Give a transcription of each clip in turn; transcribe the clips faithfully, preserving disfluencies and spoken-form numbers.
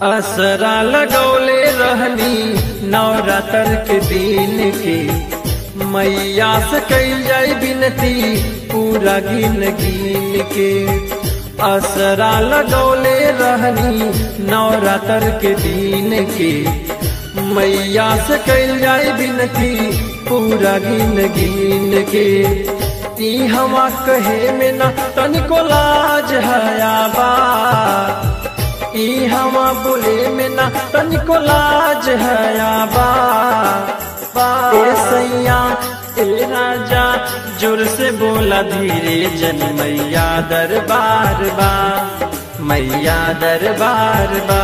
असरा लगौले रहनी नवरात्र के दिन के, मैया से कई जाई बिनती पूरा गिन गिन के। असरा लगौले रहनी नवरात्र के दिन के, मैया से कई जाई बिनती पूरा गिन गिन के। ई हवा कहे में न तनिको लाज हयाबा, ई हवा बोले में न तनिको लाज हयाबा। ए सैया ए राजा जोर से बोला धीरे जन, मैया दरबार बा, मैया दरबार बा।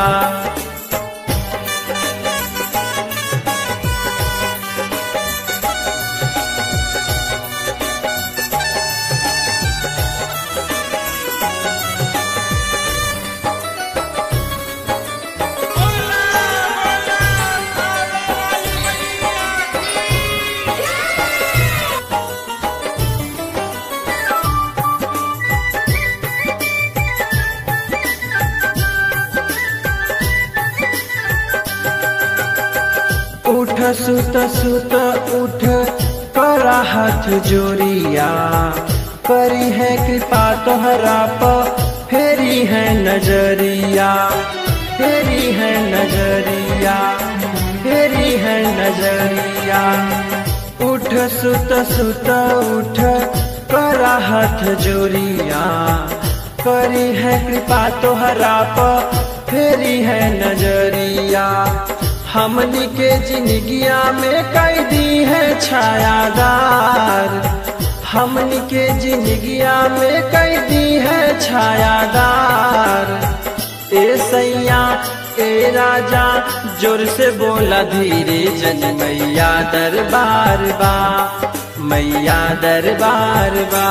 उठ सुत सुत उठ करा हाथ जोड़िया, करी है कृपा तोहरा प फेरी है नजरिया, फेरी है नजरिया, फेरी है नजरिया। उठ सुत सुत उठ करा हाथ जोड़िया, करी है कृपा तोहरा प फेरी है नजरिया। हमनी के जिंदगिया में कई दी है छायादार, हमनी के जिंदगिया में कई दी है छायादार। ए सैया ए राजा जोर से बोला धीरे जन, मैया दरबार बा, मैया दरबार बा।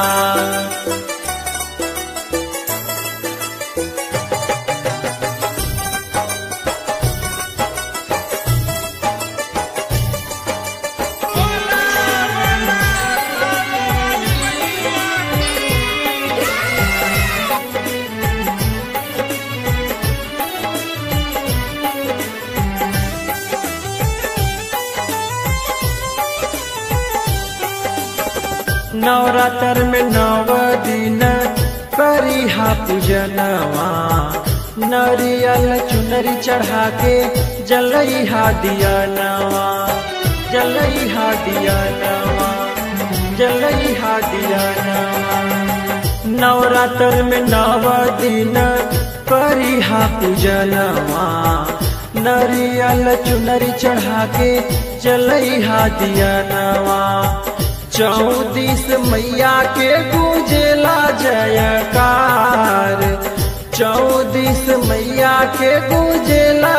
नवरात्र में नव दिन करी हा पूजनवा, नरियल चुनरी चढ़ा के जलई हा दिया नवा, जलई हा दिया नवा, जलई हा दिया नवा। नवरात्र में नव दिन करी हा पूजनवा, नरियल चुनरी चढ़ा के जलई हा दिया नवा। चौदिस मैया के गूंजेला जयकार, चौदिस मैया के गूंजेला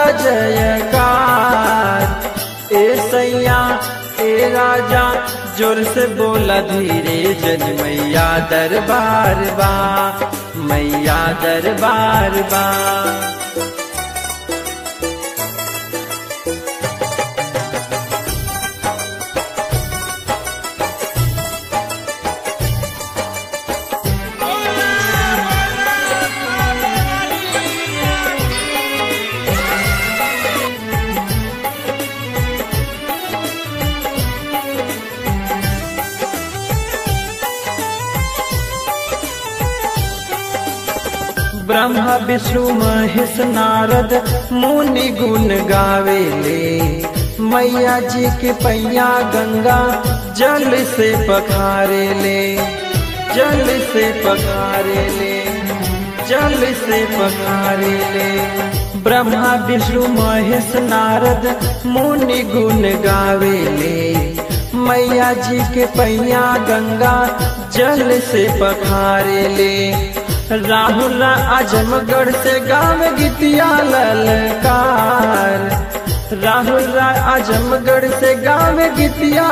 जयकार। ए सैया ए राजा जोर से बोला धीरे जन, मैया दरबार बा, मैया दरबार बा। ब्रह्मा विष्णु महेश नारद मुनि गुण गावेले, मैया जी के पैया गंगा जल से पखारे ले, जल से पखारे ले, जल से पखारे ले। ब्रह्मा विष्णु महेश नारद मुनि गुण गावेले, मैया जी के पैया गंगा जल से पखारे ले। राहुल आजमगढ़ से गाँव गीतिया ललकार, राहुल आजमगढ़ से गाँव गीतिया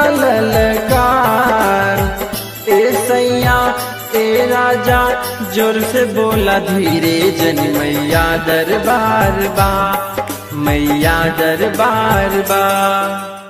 ललकार। ए सैया ए राजा जोर से बोला धीरे जन, मैया दरबार बा, मैया दरबार बा।